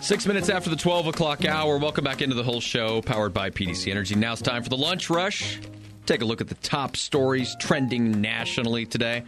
6 minutes after the 12 o'clock hour. Welcome back into the whole show, powered by PDC Energy. Now it's time for the Lunch Rush. Take a look at the top stories trending nationally today.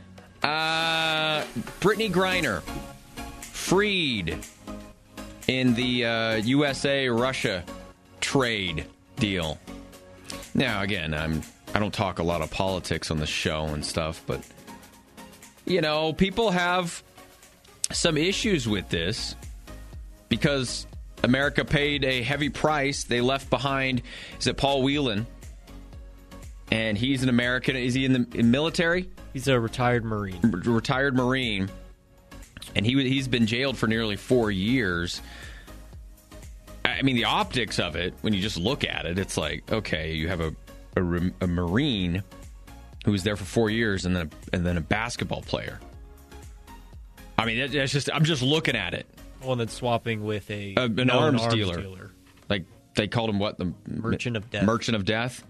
Brittany Griner freed in the USA-Russia trade deal. Now, again, I don't talk a lot of politics on the show and stuff, but, you know, people have some issues with this because America paid a heavy price. They left behind, is it Paul Whelan? And he's an American. Is he in the military? He's a retired Marine. Retired Marine. And he's been jailed for nearly 4 years. I mean, the optics of it, when you just look at it, it's like, okay, you have a Marine who was there for 4 years and then a basketball player. I mean, that's just, I'm just looking at it. Well, and then swapping with an arms dealer. Like, they called him what? The Merchant of Death. Merchant of Death.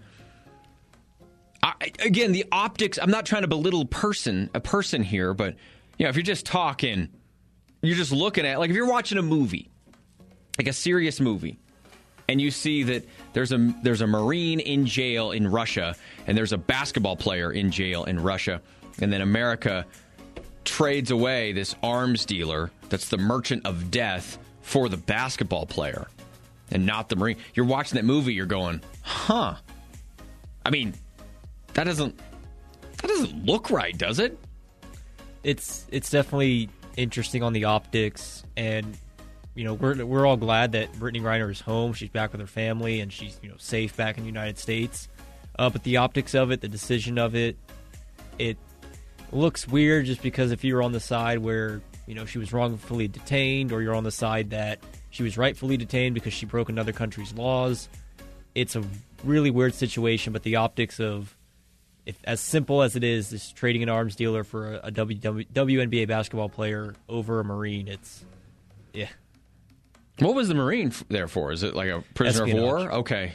Again, the optics, I'm not trying to belittle a person here, but, you know, if you're just talking, you're just looking at, like, if you're watching a movie, like a serious movie, and you see that there's a Marine in jail in Russia, and there's a basketball player in jail in Russia, and then America trades away this arms dealer that's the Merchant of Death for the basketball player and not the Marine. You're watching that movie, you're going, huh. I mean, that doesn't look right, does it? It's definitely interesting on the optics, and you know, we're all glad that Brittany Griner is home. She's back with her family, and she's, you know, safe back in the United States. But the optics of it, the decision of it, it looks weird just because if you're on the side where, you know, she was wrongfully detained, or you're on the side that she was rightfully detained because she broke another country's laws, it's a really weird situation. But the optics of, if as simple as it is, this trading an arms dealer for a WNBA basketball player over a Marine, it's, yeah. What was the Marine there for? Is it like a prisoner of war? Okay.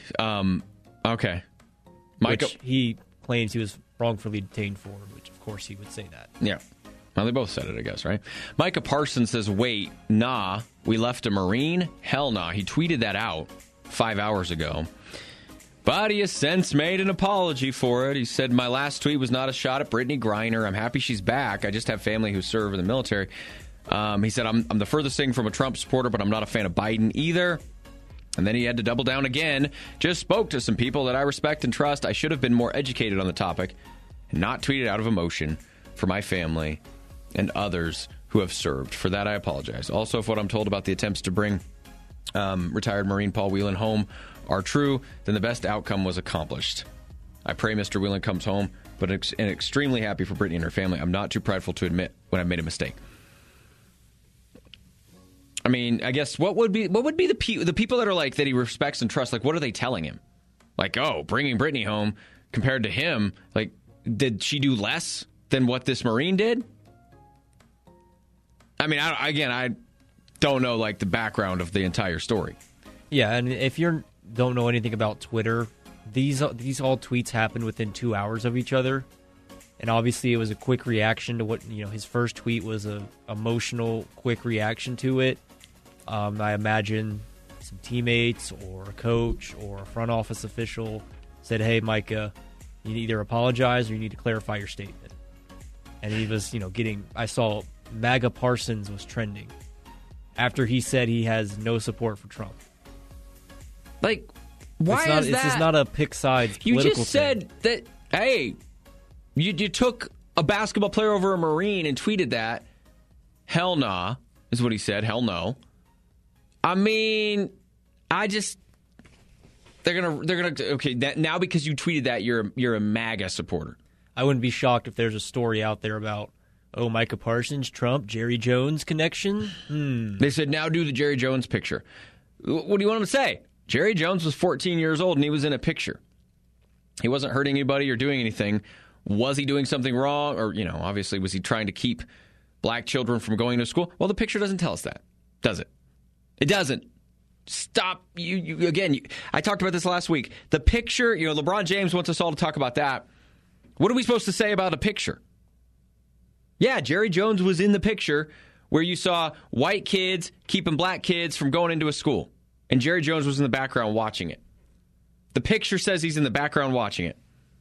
Okay. Micah, which he claims he was wrongfully detained for, which of course he would say that. Yeah. Well, they both said it, I guess, right? Micah Parsons says, wait, nah, we left a Marine? Hell nah. He tweeted that out 5 hours ago. But he has since made an apology for it. He said, my last tweet was not a shot at Brittany Griner. I'm happy she's back. I just have family who serve in the military. He said, I'm the furthest thing from a Trump supporter, but I'm not a fan of Biden either. And then he had to double down again. Just spoke to some people that I respect and trust. I should have been more educated on the topic and not tweeted out of emotion for my family and others who have served. For that, I apologize. Also, if what I'm told about the attempts to bring retired Marine Paul Whelan home are true, then the best outcome was accomplished. I pray Mr. Whelan comes home, but I'm extremely happy for Brittany and her family. I'm not too prideful to admit when I've made a mistake. I mean, I guess what would be the people that are like, that he respects and trusts, like, what are they telling him? Like, oh, bringing Brittany home compared to him, like, did she do less than what this Marine did? I mean, I don't know, like, the background of the entire story. Yeah, and if you don't know anything about Twitter, these all tweets happened within 2 hours of each other. And obviously it was a quick reaction to what, you know, his first tweet was a emotional, quick reaction to it. I imagine some teammates or a coach or a front office official said, hey, Micah, you need to either apologize or you need to clarify your statement. And he was, you know, I saw MAGA Parsons was trending after he said he has no support for Trump. Like, why is that? This is not a pick sides political thing. You just said that, hey, you took a basketball player over a Marine and tweeted that. Hell nah, is what he said. Hell no. I mean, they're gonna okay. Now because you tweeted that, you're a MAGA supporter. I wouldn't be shocked if there's a story out there about, oh, Micah Parsons, Trump, Jerry Jones connection. They said, now do the Jerry Jones picture. What do you want him to say? Jerry Jones was 14 years old and he was in a picture. He wasn't hurting anybody or doing anything. Was he doing something wrong? Or, you know, obviously, was he trying to keep black children from going to school? Well, the picture doesn't tell us that, does it? It doesn't. Stop. I talked about this last week. The picture, you know, LeBron James wants us all to talk about that. What are we supposed to say about a picture? Yeah, Jerry Jones was in the picture where you saw white kids keeping black kids from going into a school, and Jerry Jones was in the background watching it. The picture says he's in the background watching it.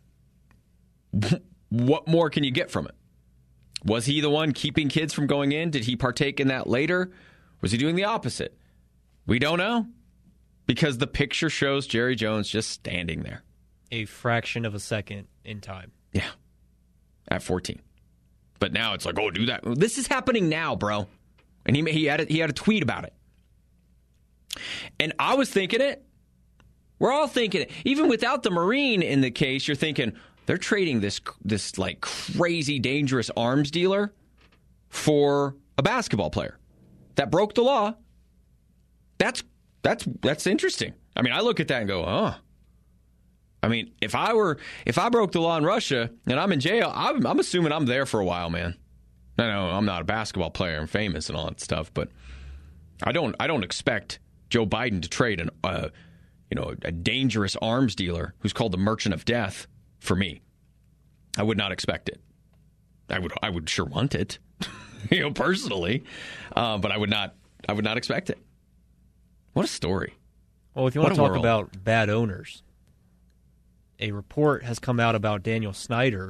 What more can you get from it? Was he the one keeping kids from going in? Did he partake in that later? Was he doing the opposite? We don't know, because the picture shows Jerry Jones just standing there. A fraction of a second in time. Yeah, at 14. But now it's like, oh, do that. This is happening now, bro. And he had a tweet about it. And I was thinking it. We're all thinking it. Even without the Marine in the case, you're thinking they're trading this like crazy dangerous arms dealer for a basketball player that broke the law. That's interesting. I mean, I look at that and go, oh. I mean, if I broke the law in Russia and I'm in jail, I'm assuming I'm there for a while, man. I know I'm not a basketball player and famous and all that stuff, but I don't expect Joe Biden to trade a dangerous arms dealer who's called the Merchant of Death for me. I would not expect it. I would sure want it, personally, but I would not expect it. What a story. Well, if you want to talk about bad owners, a report has come out about Daniel Snyder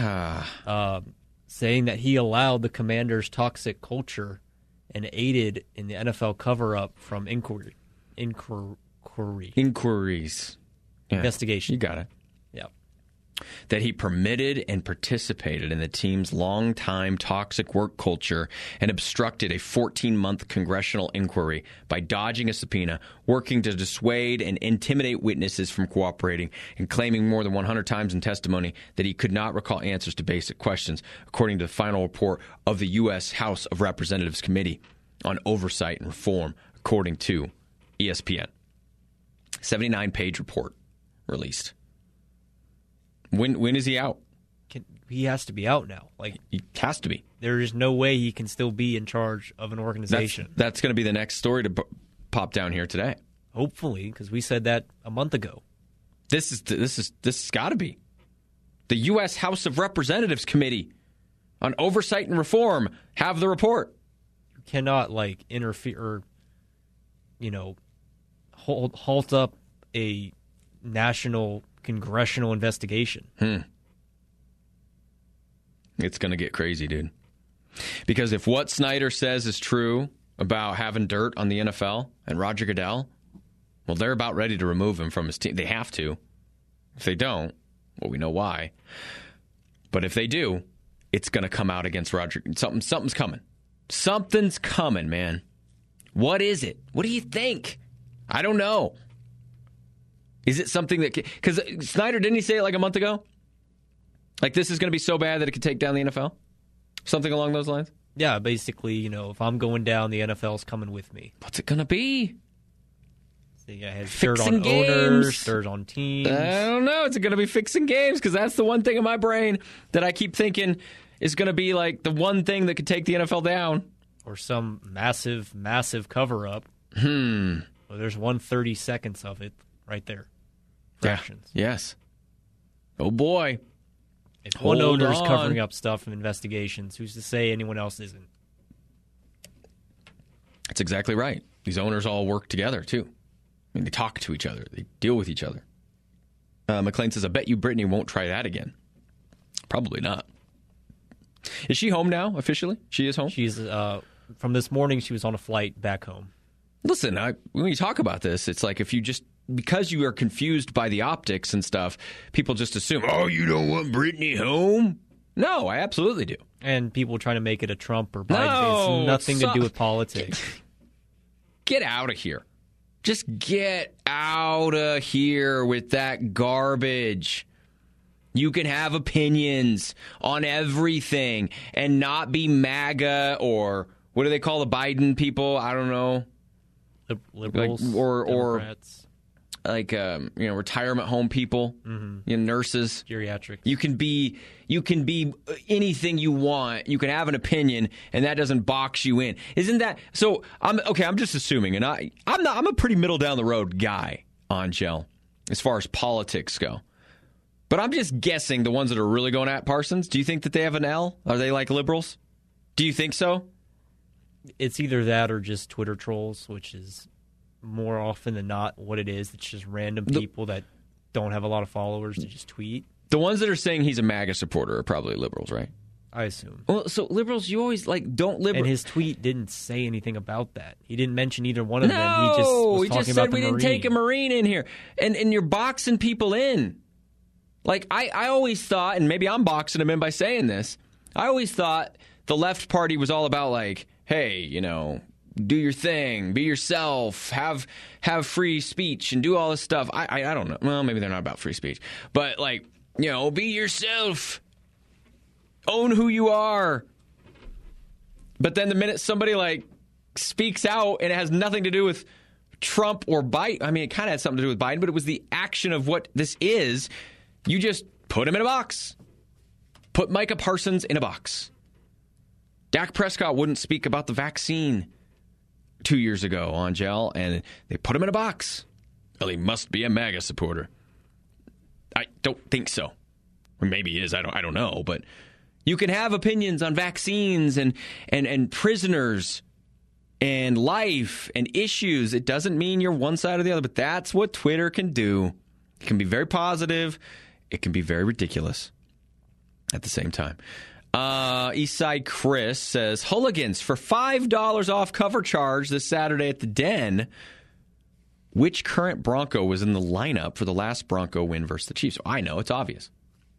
saying that he allowed the Commanders' toxic culture and aided in the NFL cover-up from inquiries. Yeah, investigation. You got it. Yeah. That he permitted and participated in the team's long-time toxic work culture and obstructed a 14-month congressional inquiry by dodging a subpoena, working to dissuade and intimidate witnesses from cooperating, and claiming more than 100 times in testimony that he could not recall answers to basic questions, according to the final report of the U.S. House of Representatives Committee on Oversight and Reform, according to ESPN. 79-page report released. When is he out? He has to be out now. Like, he has to be. There is no way he can still be in charge of an organization. That's going to be the next story to pop down here today. Hopefully, because we said that a month ago. This has got to be. The U.S. House of Representatives Committee on Oversight and Reform have the report. You cannot interfere, halt up a national congressional investigation. It's going to get crazy, dude. Because if what Snyder says is true about having dirt on the NFL and Roger Goodell, well, they're about ready to remove him from his team. They have to. If they don't, well, we know why. But if they do, it's going to come out against Roger. Something's coming. Something's coming, man. What is it? What do you think? I don't know. Is it something that... Because Snyder, didn't he say it like a month ago? Like, this is going to be so bad that it could take down the NFL? Something along those lines? Yeah, basically, if I'm going down, the NFL's coming with me. What's it going to be? So it has dirt on owners, dirt on teams. I don't know. It's going to be fixing games, because that's the one thing in my brain that I keep thinking is going to be like the one thing that could take the NFL down. Or some massive, massive cover-up. Well, there's 1/30 seconds of it right there. Fractions. Yeah. Yes. Oh, boy. If one owner is covering up stuff from investigations, who's to say anyone else isn't? That's exactly right. These owners all work together, too. I mean, they talk to each other. They deal with each other. McLean says, I bet you Brittany won't try that again. Probably not. Is she home now, officially? She is home? She's, from this morning, she was on a flight back home. Listen, when we talk about this, it's like if you just... Because you are confused by the optics and stuff, people just assume, oh, you don't want Brittany home? No, I absolutely do. And people trying to make it a Trump or Biden. No, it's nothing to do with politics. Get out of here. Just get out of here with that garbage. You can have opinions on everything and not be MAGA or what do they call the Biden people? I don't know. Liberals, Democrats. Like retirement home people, nurses, geriatrics. You can be anything you want. You can have an opinion, and that doesn't box you in. Isn't that so? I'm just assuming, and I'm a pretty middle down the road guy, Angel, as far as politics go. But I'm just guessing the ones that are really going at Parsons. Do you think that they have an L? Are they like liberals? Do you think so? It's either that or just Twitter trolls, which is more often than not what it is. It's just random people that don't have a lot of followers to just tweet. The ones that are saying he's a MAGA supporter are probably liberals, right? I assume. Well, so liberals, you always don't And his tweet didn't say anything about that. He didn't mention either one of them. He just was talking about the we didn't take a Marine in here, and you're boxing people in. Like I always thought, and maybe I'm boxing them in by saying this. I always thought the left party was all about hey, do your thing, be yourself, have free speech, and do all this stuff. I don't know. Well, maybe they're not about free speech, but be yourself. Own who you are. But then the minute somebody speaks out and it has nothing to do with Trump or Biden, I mean, it kind of had something to do with Biden, but it was the action of what this is. You just put him in a box. Put Micah Parsons in a box. Dak Prescott wouldn't speak about the vaccine 2 years ago on Gel, and they put him in a box. Well, he must be a MAGA supporter. I don't think so. Or maybe he is. I don't know, but you can have opinions on vaccines and prisoners and life and issues. It doesn't mean you're one side or the other, but that's what Twitter can do. It can be very positive. It can be very ridiculous at the same time. Eastside Chris says, Hooligans for $5 off cover charge this Saturday at the Den. Which current Bronco was in the lineup for the last Bronco win versus the Chiefs? I know, it's obvious.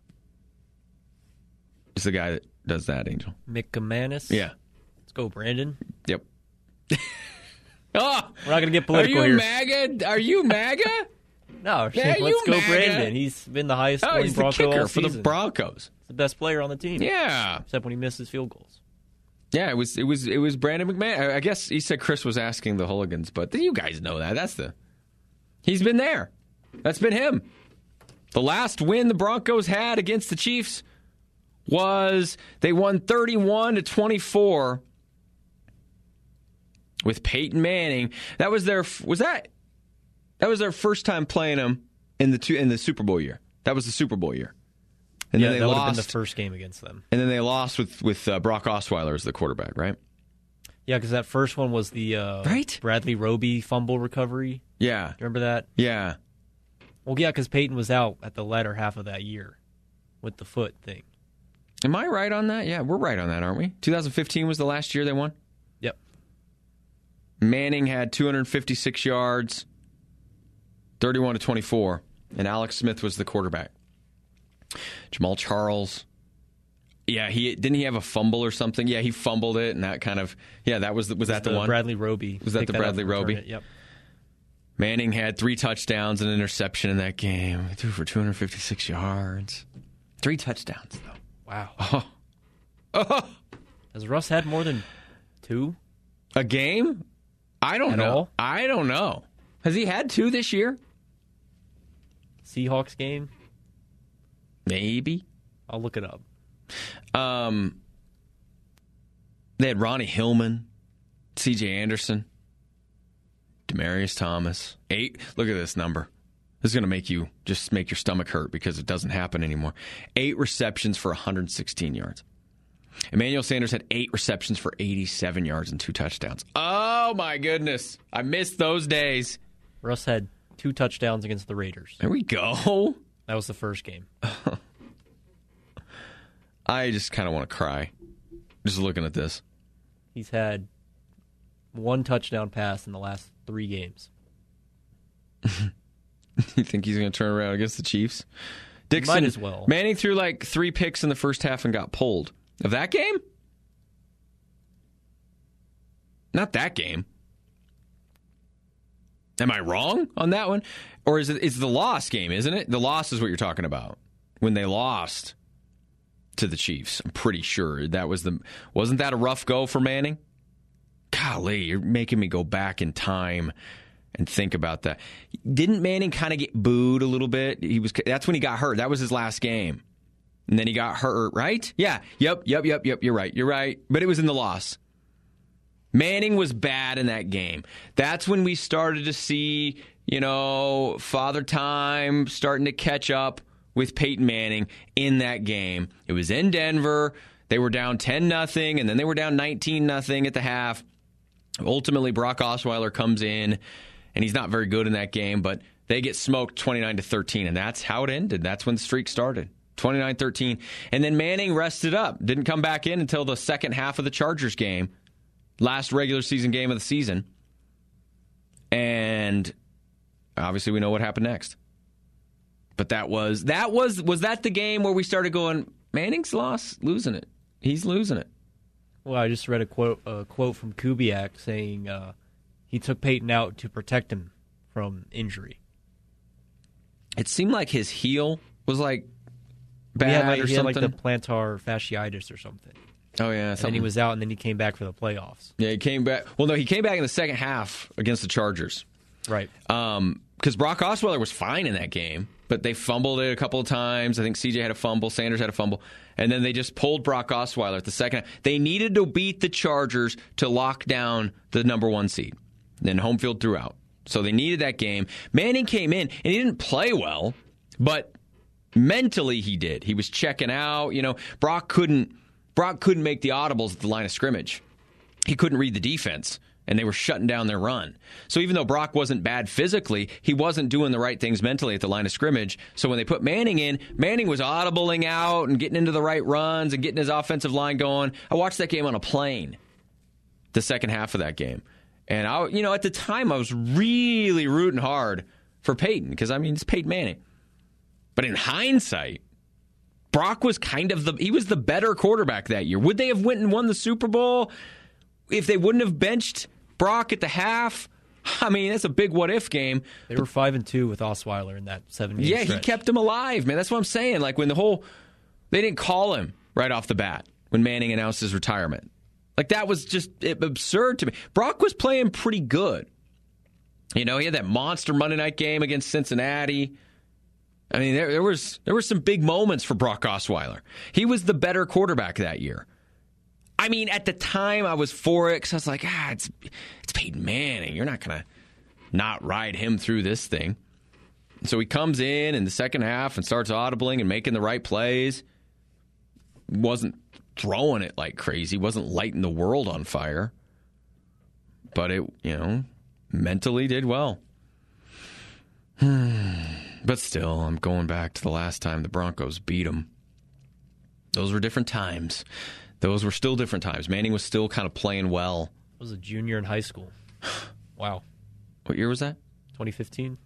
It's the guy that does that, Angel. Mick Manis. Yeah. Let's go, Brandon. Yep. We're not going to get political here. Are you MAGA? No, let's go, MAGA. Brandon. He's been the highest scoring he's Bronco the kicker all for season. the Broncos. He's the best player on the team. Yeah. Except when he misses field goals. Yeah, it was Brandon McMahon. I guess he said Chris was asking the Hooligans, but you guys know that. He's been there. That's been him. The last win the Broncos had against the Chiefs was they won 31-24 with Peyton Manning. That was their first time playing him in the Super Bowl year. That was the Super Bowl year. And then they that would lost, have been the first game against them. And then they lost with Brock Osweiler as the quarterback, right? Yeah, because that first one was the Bradley Roby fumble recovery. Yeah. Remember that? Yeah. Well, yeah, because Peyton was out at the latter half of that year with the foot thing. Am I right on that? Yeah, we're right on that, aren't we? 2015 was the last year they won? Yep. Manning had 256 yards, 31-24, and Alex Smith was the quarterback. Jamal Charles, yeah, didn't he have a fumble or something? Yeah, he fumbled it, and that kind of, that was that the one? Bradley Roby. Was that the Bradley Roby? Yep. Manning had 3 touchdowns and an interception in that game. He threw for 256 yards. 3 touchdowns, though. Wow. Has Russ had more than 2? A game? I don't know. All? I don't know. Has he had 2 this year? Seahawks game? Maybe. I'll look it up. They had Ronnie Hillman, C.J. Anderson, Demaryius Thomas. 8. Look at this number. This is going to make your stomach hurt because it doesn't happen anymore. 8 receptions for 116 yards. Emmanuel Sanders had 8 receptions for 87 yards and 2 touchdowns. Oh, my goodness. I missed those days. Russ had 2 touchdowns against the Raiders. There we go. That was the first game. I just kind of want to cry just looking at this. He's had 1 touchdown pass in the last 3 games. You think he's going to turn around against the Chiefs? Dixon, might as well. Manning threw 3 picks in the first half and got pulled. Of that game? Not that game. Am I wrong on that one? Or is it's the loss game, isn't it? The loss is what you're talking about. When they lost to the Chiefs. I'm pretty sure wasn't that a rough go for Manning? Golly, you're making me go back in time and think about that. Didn't Manning kind of get booed a little bit? That's when he got hurt. That was his last game. And then he got hurt, right? Yeah. Yep. You're right. But it was in the loss. Manning was bad in that game. That's when we started to see, Father Time starting to catch up with Peyton Manning in that game. It was in Denver. They were down 10-0, and then they were down 19-0 at the half. Ultimately, Brock Osweiler comes in, and he's not very good in that game, but they get smoked 29-13, and that's how it ended. That's when the streak started, 29-13. And then Manning rested up, didn't come back in until the second half of the Chargers game, last regular season game of the season. And obviously we know what happened next. But was that the game where we started going, Manning's losing it. He's losing it. Well, I just read a quote from Kubiak saying he took Peyton out to protect him from injury. It seemed like his heel was like bad or something. He had like the plantar fasciitis or something. Oh, yeah. And then he was out, and then he came back for the playoffs. Yeah, he came back. Well, no, he came back in the second half against the Chargers. Right. Because Brock Osweiler was fine in that game, but they fumbled it a couple of times. I think CJ had a fumble, Sanders had a fumble, and then they just pulled Brock Osweiler at the second half. They needed to beat the Chargers to lock down the number 1 seed. Then home field threw out. So they needed that game. Manning came in, and he didn't play well, but mentally he did. He was checking out. You know, Brock couldn't make the audibles at the line of scrimmage. He couldn't read the defense, and they were shutting down their run. So even though Brock wasn't bad physically, he wasn't doing the right things mentally at the line of scrimmage. So when they put Manning in, Manning was audibling out and getting into the right runs and getting his offensive line going. I watched that game on a plane, the second half of that game. And at the time, I was really rooting hard for Peyton because, it's Peyton Manning. But in hindsight, Brock was he was the better quarterback that year. Would they have went and won the Super Bowl if they wouldn't have benched Brock at the half? That's a big what-if game. They were 5-2 with Osweiler in that 7-game Yeah, stretch. he kept him alive, man. That's what I'm saying. Like when they didn't call him right off the bat when Manning announced his retirement. Like, that was just absurd to me. Brock was playing pretty good. He had that monster Monday night game against Cincinnati. There were some big moments for Brock Osweiler. He was the better quarterback that year. At the time, I was for it because I was like, it's Peyton Manning. You're not going to not ride him through this thing. So he comes in the second half and starts audibling and making the right plays. Wasn't throwing it like crazy, wasn't lighting the world on fire, but it mentally did well. But still, I'm going back to the last time the Broncos beat them. Those were different times. Those were still different times. Manning was still kind of playing well. I was a junior in high school. Wow. What year was that? 2015.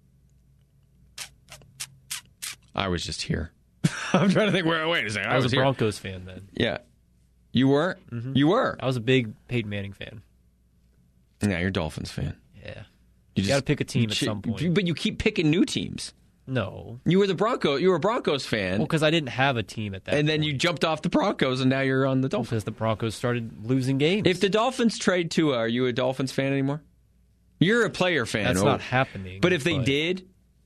I was just here. I'm trying to think wait a second. I was a here. Broncos fan then. Yeah. You were? Mm-hmm. You were? I was a big Peyton Manning fan. Yeah, you're a Dolphins fan. Yeah. You got to pick a team at some point. But you keep picking new teams. No. You were a Broncos fan. Well, because I didn't have a team at that point. And then point. you jumped off the Broncos, and now you're on the Dolphins. Because the Broncos started losing games. If the Dolphins trade Tua, are you a Dolphins fan anymore? You're a player fan. That's not happening. But if they did,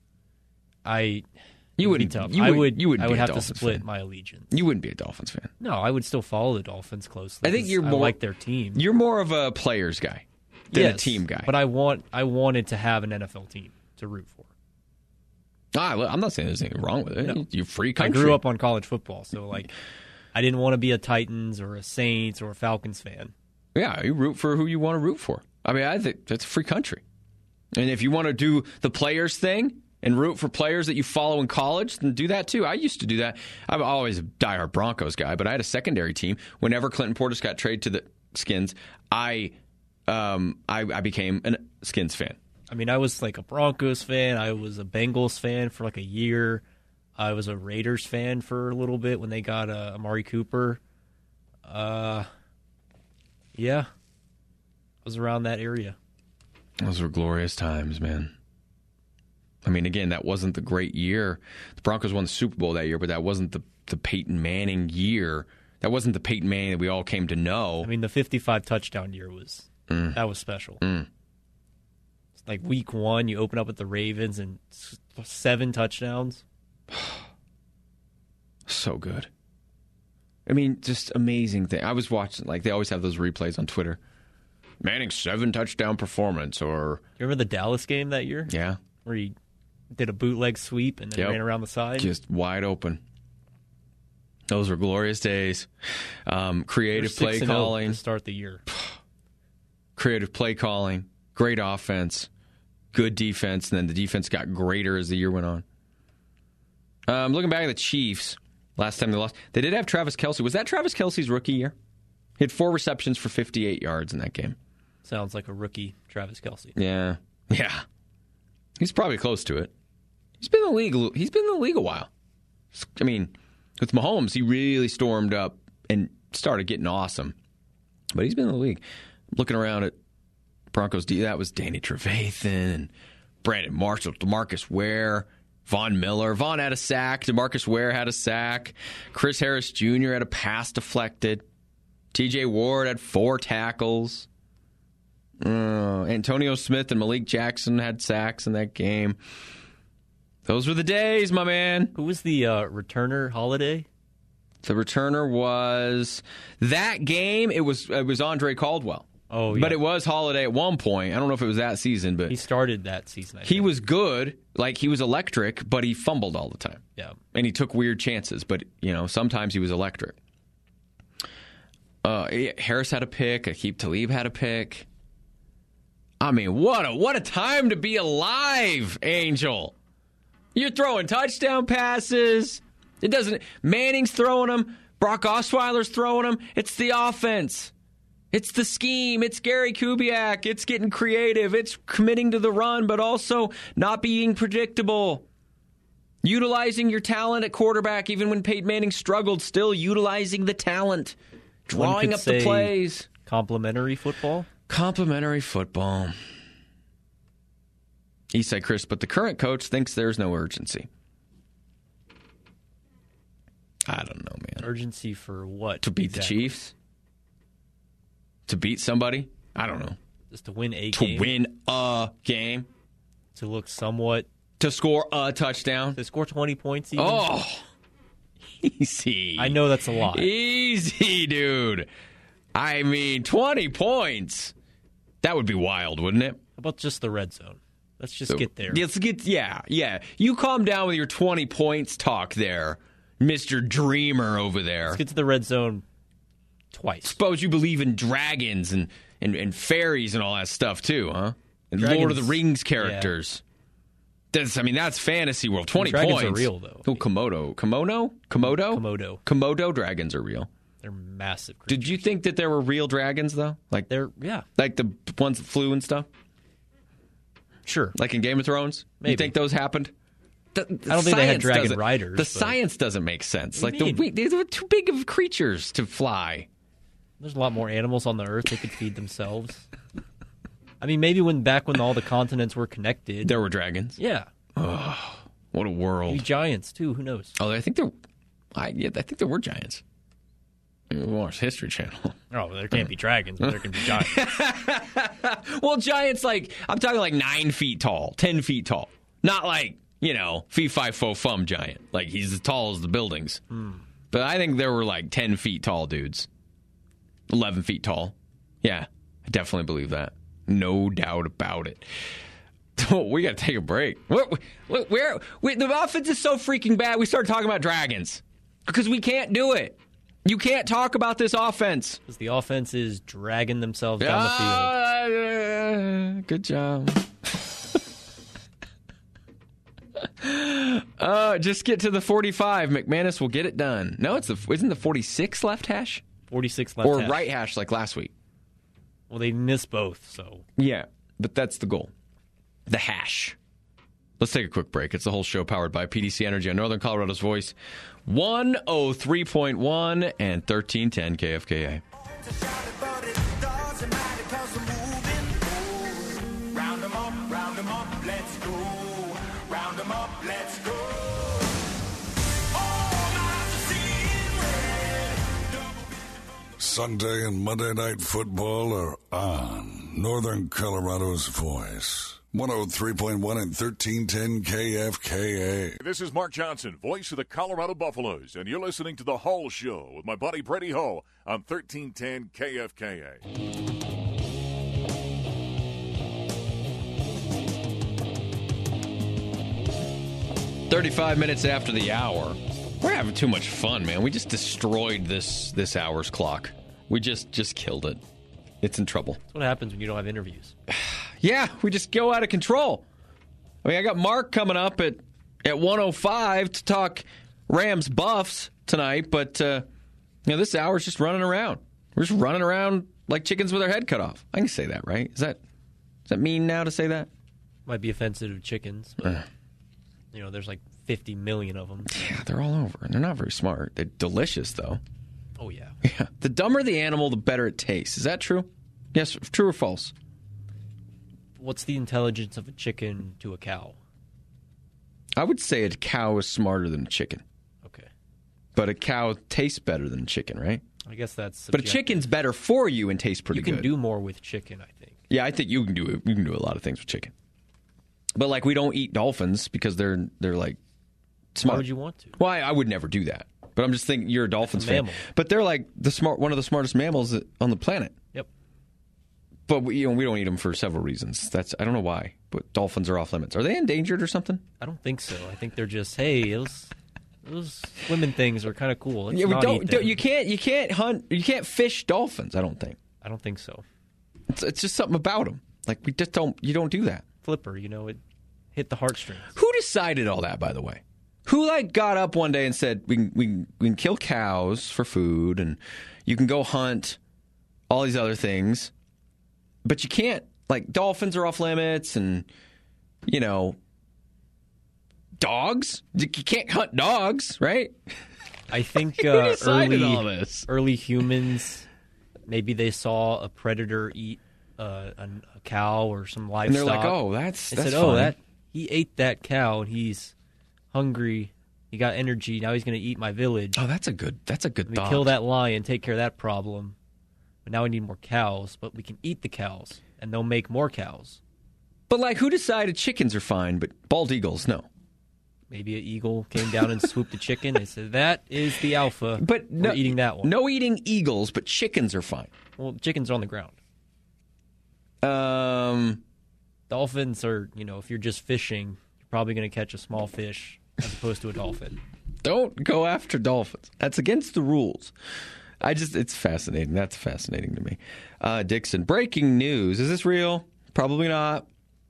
you wouldn't. I would have to split my allegiance. You wouldn't be a Dolphins fan. No, I would still follow the Dolphins closely. I think I like their team. You're more of a players guy than a team guy. But I wanted to have an NFL team to root for. I'm not saying there's anything wrong with it. No. You're free country. I grew up on college football, so I didn't want to be a Titans or a Saints or a Falcons fan. Yeah, you root for who you want to root for. I think that's a free country. And if you want to do the players thing and root for players that you follow in college, then do that too. I used to do that. I'm always a diehard Broncos guy, but I had a secondary team. Whenever Clinton Portis got traded to the Skins, I became a Skins fan. I was like a Broncos fan. I was a Bengals fan for like a year. I was a Raiders fan for a little bit when they got Amari Cooper. Yeah. I was around that area. Those were glorious times, man. Again, that wasn't the great year. The Broncos won the Super Bowl that year, but that wasn't the Peyton Manning year. That wasn't the Peyton Manning that we all came to know. The 55 touchdown year that was special. It's like week 1, you open up with the Ravens and 7 touchdowns. So good. Just amazing thing. I was watching, they always have those replays on Twitter. Manning's 7 touchdown performance, or... You remember the Dallas game that year? Yeah. Where he did a bootleg sweep and then ran around the side? Just wide open. Those were glorious days. Creative play calling. To start the year. creative play calling, great offense, good defense, and then the defense got greater as the year went on. Looking back at the Chiefs, last time they lost, they did have Travis Kelce. Was that Travis Kelce's rookie year? He had 4 receptions for 58 yards in that game. Sounds like a rookie Travis Kelce. Yeah. He's probably close to it. He's been in the league a while. I mean, with Mahomes, he really stormed up and started getting awesome. But he's been in the league. Looking around at Broncos D, that was Danny Trevathan, Brandon Marshall, DeMarcus Ware, Von Miller. Von had a sack. DeMarcus Ware had a sack. Chris Harris Jr. had a pass deflected. TJ Ward had 4 tackles. Antonio Smith and Malik Jackson had sacks in that game. Those were the days, my man. Who was the returner? Holiday? The returner was that game. It was Andre Caldwell. Oh, yeah. But it was Holiday at one point. I don't know if it was that season, but he started that season. He was good. Like, he was electric, but he fumbled all the time. Yeah. And he took weird chances, but, sometimes he was electric. Harris had a pick. Aqib Talib had a pick. I mean, what a time to be alive, Angel. You're throwing touchdown passes. Manning's throwing them. Brock Osweiler's throwing them. It's the offense. It's the scheme. It's Gary Kubiak. It's getting creative. It's committing to the run, but also not being predictable. Utilizing your talent at quarterback, even when Peyton Manning struggled, still utilizing the talent. Drawing up the plays. Complimentary football? Complimentary football. Eastside Chris, but the current coach thinks there's no urgency. I don't know, man. Urgency for what? To beat the Chiefs? To beat somebody? I don't know. Just to win a game? To win a game? To look somewhat... To score a touchdown? To score 20 points even? Oh! Easy. I know that's a lot. Easy, dude. I mean, 20 points. That would be wild, wouldn't it? How about just the red zone? Let's just get there. Yeah. You calm down with your 20 points talk there, Mr. Dreamer over there. Let's get to the red zone twice. Suppose you believe in dragons and fairies and all that stuff too, huh? And dragons, Lord of the Rings characters. Yeah. That's fantasy world. 20 dragons points. Dragons are real, though. Oh, Komodo dragons are real. They're massive creatures. Did you think that there were real dragons, though? Like Like the ones that flew and stuff? Sure. Like in Game of Thrones? Maybe. You think those happened? I don't think they had dragon riders. The science doesn't make sense. Like they're too big of creatures to fly. There's a lot more animals on the earth. They could feed themselves. I mean, maybe back when all the continents were connected. There were dragons? Yeah. Oh, what a world. Maybe giants, too. Who knows? Oh, I think there were giants. We watched History Channel. Oh, there can't be dragons, but there can be giants. Well, giants, I'm talking like 9 feet tall, 10 feet tall. Not like, fee, fi, fo, fum giant. Like, he's as tall as the buildings. But I think there were like 10 feet tall dudes. 11 feet tall. Yeah, I definitely believe that. No doubt about it. We got to take a break. The offense is so freaking bad, we started talking about dragons. Because we can't do it. You can't talk about this offense. Because the offense is dragging themselves down the field. Good job. Just get to the 45. McManus will get it done. No, isn't the 46 left hash? 46 left hash. Or right hash like last week. Well, they missed both, so. Yeah, but that's the goal. The hash. Let's take a quick break. It's the whole show powered by PDC Energy on Northern Colorado's Voice. 103.1 and 1310 KFKA. Sunday and Monday Night Football are on Northern Colorado's Voice. 103.1 and 1310 KFKA. This is Mark Johnson, voice of the Colorado Buffaloes, and you're listening to The Hull Show with my buddy Brady Hull on 1310 KFKA. "35 minutes after the hour. We're having too much fun, man. We just destroyed this hour's clock. We just killed it. it's in trouble. That's what happens when you don't have interviews. Yeah, we just go out of control. I mean, I got Mark coming up at 1:05 to talk Rams Buffs tonight, but this hour's just running around. We're just running around like chickens with our head cut off. I can say that, right? Is that mean now to say that? Might be offensive to chickens, but there's like 50 million of them. Yeah, they're all over, and they're not very smart. They're delicious, though. Oh, yeah. Yeah. The dumber the animal, the better it tastes. Is that true? Yes, true or false? What's the intelligence of a chicken to a cow? I would say a cow is smarter than a chicken. Okay. But a cow tastes better than a chicken, right? I guess that's subjective. But a chicken's better for you and tastes pretty good. You can do more with chicken, I think. Yeah, I think you can do it. You can do a lot of things with chicken. But like, we don't eat dolphins because they're like smart. Why would you want to? Well, I would never do that. But I'm just thinking you're a Dolphins fan. But they're like one of the smartest mammals on the planet. Yep. But we don't eat them for several reasons. I don't know why. But dolphins are off limits. Are they endangered or something? I don't think so. I think they're just, hey, those swimming things are kind of cool. Let's yeah, not eat them. You can't hunt. You can't fish dolphins. I don't think. I don't think so. It's just something about them. Like, we just don't. You don't do that. Flipper, it hit the heartstrings. Who decided all that, by the way? Who got up one day and said we can kill cows for food and you can go hunt all these other things, but you can't, like, dolphins are off limits and dogs. You can't hunt dogs, right? I think Who decided all this? Early humans, maybe they saw a predator eat a cow or some livestock, and they're like, "Oh, that's said, fine. He ate that cow and he's hungry. He got energy. Now he's going to eat my village. Oh, that's a good We thought. kill that lion, take care of that problem. But now we need more cows. But we can eat the cows, and they'll make more cows. But like, who decided chickens are fine, but bald eagles no? Maybe an eagle came down and swooped the chicken. They said, that is the alpha. But we're eating that one. No eating eagles, but chickens are fine. Well, chickens are on the ground. Dolphins are, if you're just fishing, you're probably going to catch a small fish as opposed to a dolphin. Don't go after dolphins. That's against the rules. It's fascinating. That's fascinating to me. Dixon, breaking news. Is this real? Probably not.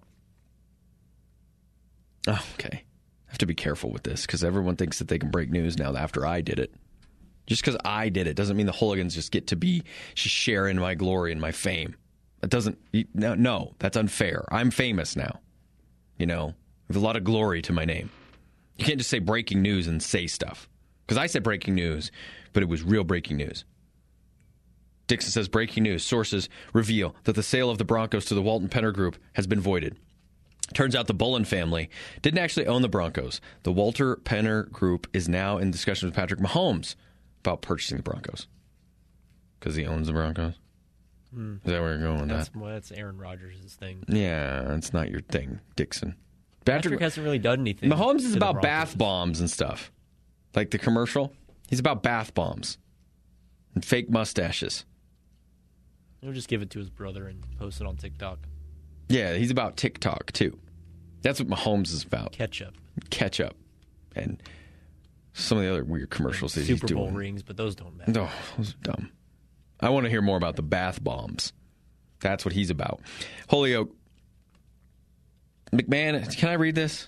Oh, okay. I have to be careful with this because everyone thinks that they can break news now after I did it. Just because I did it doesn't mean the hooligans just get to be sharing my glory and my fame. That doesn't. No, that's unfair. I'm famous now. I have a lot of glory to my name. You can't just say breaking news and say stuff. Because I said breaking news, but it was real breaking news. Dixon says breaking news. Sources reveal that the sale of the Broncos to the Walton Penner Group has been voided. Turns out the Bullen family didn't actually own the Broncos. The Walter Penner Group is now in discussion with Patrick Mahomes about purchasing the Broncos. Because he owns the Broncos? Is that where you're going with that? That's Aaron Rodgers' thing. Yeah, it's not your thing, Dixon. Patrick hasn't really done anything. Mahomes is about bath bombs and stuff. Like the commercial. He's about bath bombs and fake mustaches. He'll just give it to his brother and post it on TikTok. Yeah, he's about TikTok, too. That's what Mahomes is about. Ketchup. And some of the other weird commercials that he's doing. Super Bowl rings, but those don't matter. Oh, those are dumb. I want to hear more about the bath bombs. That's what he's about. Holyoke. McMahon, can I read this?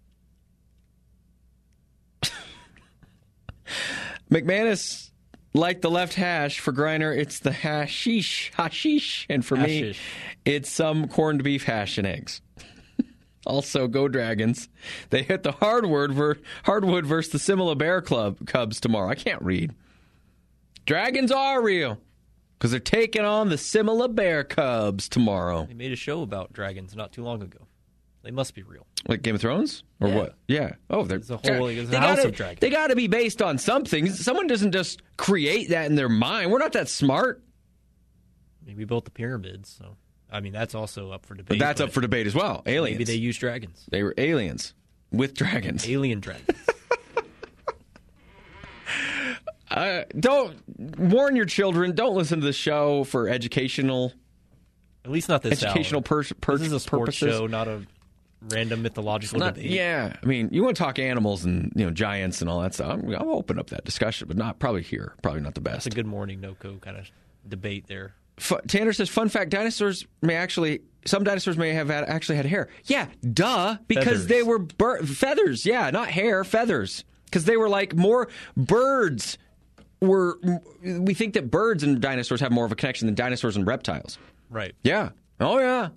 McManus, like the left hash. For Griner, it's the hashish. And for me, it's some corned beef hash and eggs. Also, go Dragons. They hit the hardwood versus the Simila Bear Cubs tomorrow. I can't read. Dragons are real because they're taking on the Simila Bear Cubs tomorrow. They made a show about dragons not too long ago. They must be real. Like Game of Thrones? Or what? Yeah. Oh, there's a house of dragons. They got to be based on something. Someone doesn't just create that in their mind. We're not that smart. Maybe built the pyramids, so... that's also up for debate. But that's up for debate as well. Aliens. Maybe they use dragons. They were aliens with dragons. Alien dragons. Don't warn your children. Don't listen to the show for educational. At least not this educational purposes. This is a sports show, not a random mythological debate. Yeah, you want to talk animals and giants and all that stuff. I'll open up that discussion, but not probably here. Probably not the best. It's a Good Morning NoCo kind of debate there. Tanner says, fun fact, some dinosaurs may have actually had hair. Yeah, duh, because Feathers. they were feathers. Yeah, not hair, feathers. Because they were like more birds. We think that birds and dinosaurs have more of a connection than dinosaurs and reptiles. Right. Yeah. Oh, yeah.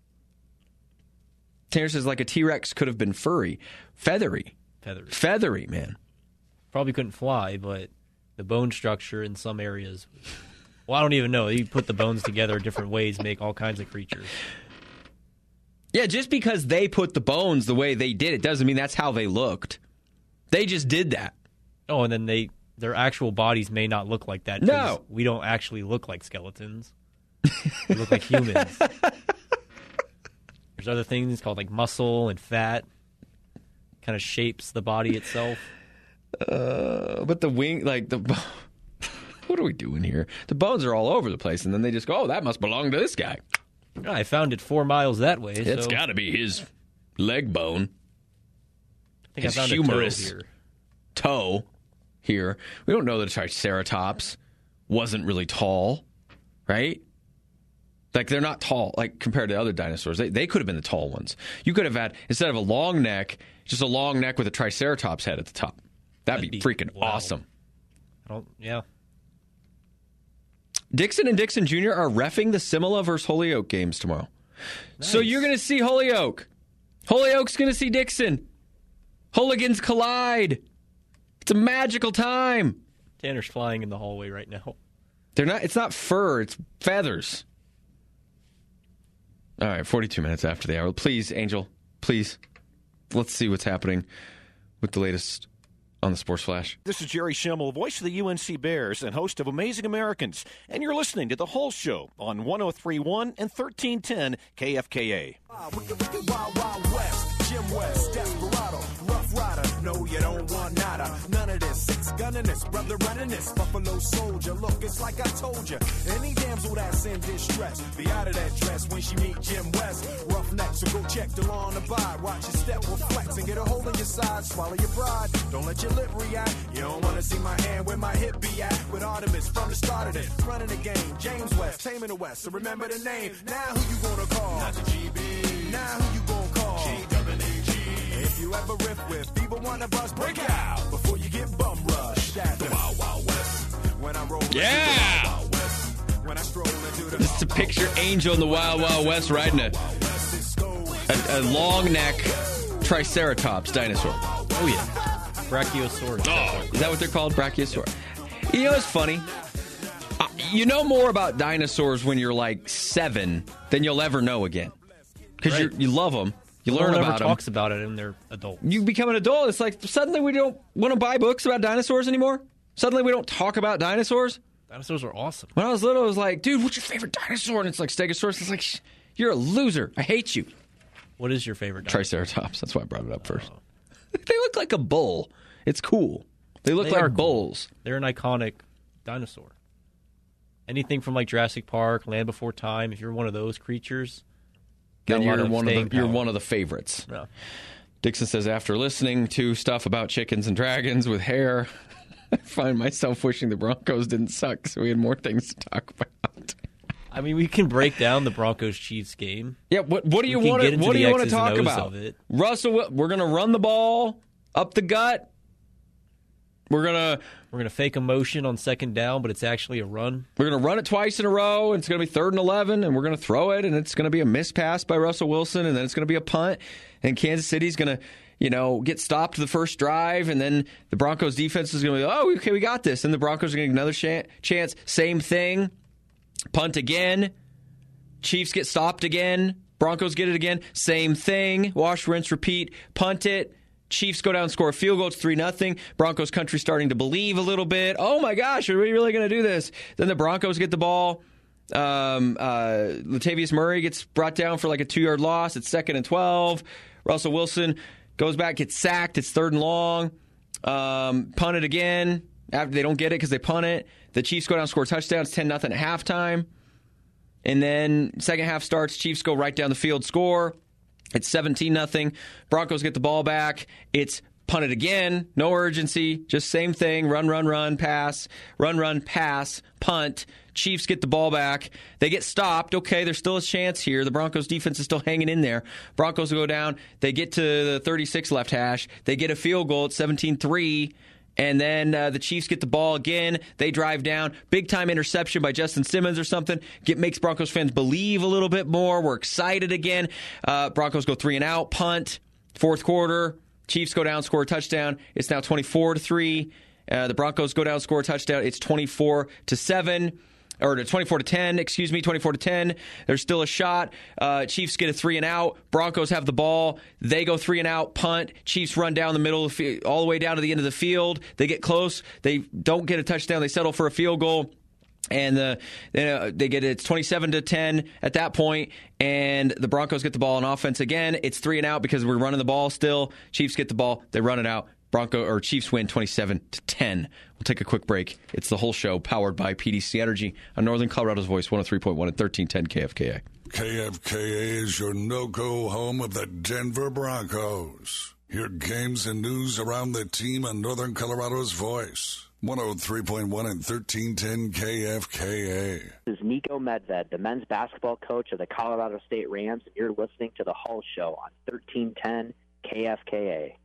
Tanner says, like a T-Rex could have been furry. Feathery. Feathery, man. Probably couldn't fly, but the bone structure in some areas. Well, I don't even know. You put the bones together different ways, make all kinds of creatures. Yeah, just because they put the bones the way they did, it doesn't mean that's how they looked. They just did that. Oh, and then their actual bodies may not look like that. No. We don't actually look like skeletons. We look like humans. There's other things called like muscle and fat. Kind of shapes the body itself. But the wing, what are we doing here? The bones are all over the place, and then they just go, oh, that must belong to this guy. I found it 4 miles that way. It's so got to be his leg bone. I think His I found humorous a toe here. toe here. We don't know that a Triceratops wasn't really tall, right? Like, they're not tall, like, compared to other dinosaurs. They could have been the tall ones. You could have had, instead of a long neck, just a long neck with a Triceratops head at the top. That'd be freaking awesome. Yeah. Dixon and Dixon Jr. are reffing the Simula versus Holyoke games tomorrow. Nice. So you're going to see Holyoke. Holyoke's going to see Dixon. Hooligans collide. It's a magical time. Tanner's flying in the hallway right now. They're not. It's not fur. It's feathers. All right, 42 minutes after the hour. Please, Angel, please. Let's see what's happening with the latest on the Sports Flash. This is Jerry Schimmel, voice of the UNC Bears and host of Amazing Americans. And you're listening to The Whole Show on 103.1 and 1310 KFKA. Wild, Wild West, Jim West, Desperado, Rough Rider. No, you don't want nada. None of this. 6 gunning this, brother running this. Buffalo Soldier. Look, it's like I told you. Any damsel that's in distress, be out of that dress when she meet Jim West. Roughneck, so go check the law on the abide. Watch your step will flex and get a hole in your side. Swallow your pride. Don't let your lip react. You don't want to see my hand where my hip be at. With Artemis from the start of it. Running the game. James West, taming the West. So remember the name. Now who you gonna call? Not the GB. Now who you gonna call? G-W-G. If you ever riff with either one of us, break out before you get bum rushed. That's the Wild Wild West. When I roll into the Wild Wild West. When I stroll into the Just to picture Angel in the Wild Wild West riding a long neck Triceratops dinosaur. Oh, yeah. Brachiosaurus. Oh, is that what they're called? Brachiosaurus. You know, it's funny. You know more about dinosaurs when you're like 7 than you'll ever know again. Because Right. you love them. You learn No one about ever them. talks about it and they're adults. You become an adult. It's like suddenly we don't want to buy books about dinosaurs anymore. Suddenly we don't talk about dinosaurs. Dinosaurs are awesome. When I was little, I was like, dude, what's your favorite dinosaur? And it's like Stegosaurus. It's like, you're a loser. I hate you. What is your favorite dinosaur? Triceratops. That's why I brought it up first. They look like a bull. It's cool. They look They are like cool. bulls. They're an iconic dinosaur. Anything from like Jurassic Park, Land Before Time, if you're one of those creatures, Then got a lot you're of one of staying the you're power. one of the favorites. Yeah. Dixon says, after listening to stuff about chickens and dragons with hair, I find myself wishing the Broncos didn't suck so we had more things to talk about. I mean, we can break down the Broncos-Chiefs game. Yeah, what do you We can want get to into what do the you want to X's and talk O's about? of it. Russell, we're going to run the ball up the gut. We're We're gonna fake a motion on second down, but it's actually a run. gonna run it twice in a row, and it's gonna be 3rd and 11, and we're gonna throw it, and it's gonna be a missed pass by Russell Wilson, and then it's gonna be a punt, and Kansas City's gonna, get stopped the first drive, and then the Broncos defense is gonna be, oh, okay, we got this, and the Broncos are gonna get another chance. Same thing, punt again, Chiefs get stopped again, Broncos get it again, same thing, wash, rinse, repeat, punt it. Chiefs go down and score a field goal. It's 3-0. Broncos country starting to believe a little bit. Oh, my gosh, are we really going to do this? Then the Broncos get the ball. Latavius Murray gets brought down for like a 2-yard loss. It's 2nd and 12. Russell Wilson goes back, gets sacked. It's 3rd and long. Punt it again. After they don't get it because they punt it. The Chiefs go down and score touchdowns. 10-0 at halftime. And then second half starts. Chiefs go right down the field, score. It's 17-0. Broncos get the ball back. It's punted again. No urgency. Just same thing. Run, pass. Run, pass. Punt. Chiefs get the ball back. They get stopped. Okay, there's still a chance here. The Broncos defense is still hanging in there. Broncos go down. They get to the 36 left hash. They get a field goal at 17-3. And then the Chiefs get the ball again. They drive down. Big-time interception by Justin Simmons or something. Makes Broncos fans believe a little bit more. We're excited again. Broncos go 3-and-out, punt, fourth quarter. Chiefs go down, score a touchdown. It's now 24-3. The Broncos go down, score a touchdown. It's 24-7. Or 24-10, 24-10. There's still a shot. Chiefs get a 3-and-out. Broncos have the ball. They go 3-and-out, punt. Chiefs run down the middle of the field, all the way down to the end of the field. They get close. They don't get a touchdown. They settle for a field goal. And they get it's 27-10 at that point, and the Broncos get the ball on offense again. It's 3-and-out because we're running the ball still. Chiefs get the ball. They run it out. Chiefs win 27-10. We'll take a quick break. It's the whole show powered by PDC Energy on Northern Colorado's Voice, 103.1 and 1310 KFKA. KFKA is your no-go home of the Denver Broncos. Hear games and news around the team on Northern Colorado's Voice, 103.1 and 1310 KFKA. This is Nico Medved, the men's basketball coach of the Colorado State Rams, and you're listening to the Hull Show on 1310 KFKA.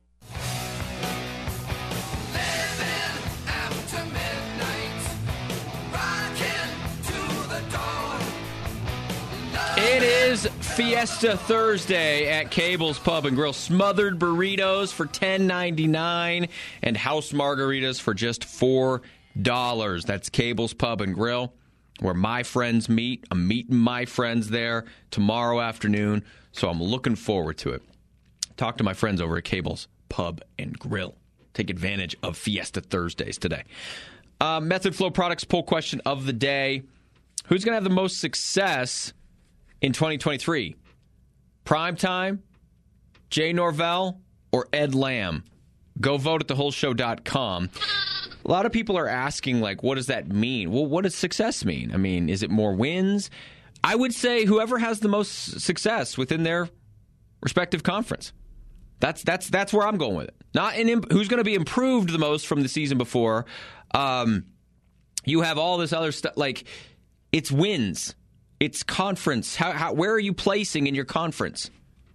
It is Fiesta Thursday at Cable's Pub and Grill. Smothered burritos for $10.99 and house margaritas for just $4. That's Cable's Pub and Grill, where my friends meet. I'm meeting my friends there tomorrow afternoon, so I'm looking forward to it. Talk to my friends over at Cable's Pub and Grill. Take advantage of Fiesta Thursdays today. Method Flow Products poll question of the day. Who's going to have the most success in 2023? Primetime, Jay Norvell, or Ed Lamb? Go vote at thewholeshow.com. A lot of people are asking, like, what does that mean? Well, what does success mean? I mean, is it more wins? I would say whoever has the most success within their respective conference. That's where I'm going with it. Not who's going to be improved the most from the season before. You have all this other stuff. Like, it's wins. It's conference. Where are you placing in your conference?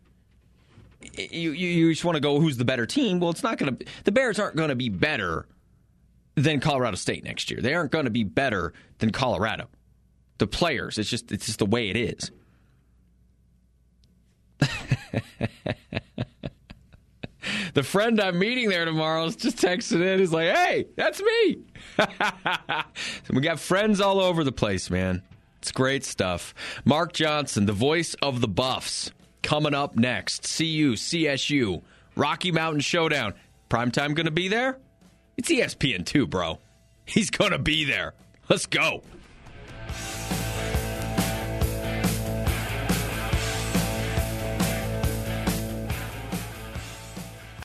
You just want to go, who's the better team? Well, it's not going to. The Bears aren't going to be better than Colorado State next year. They aren't going to be better than Colorado. The players, it's just the way it is. The friend I'm meeting there tomorrow is just texting in. He's like, hey, that's me. We got friends all over the place, man. It's great stuff. Mark Johnson, the voice of the Buffs, coming up next. CU, CSU, Rocky Mountain Showdown. Primetime going to be there? It's ESPN2, bro. He's going to be there. Let's go.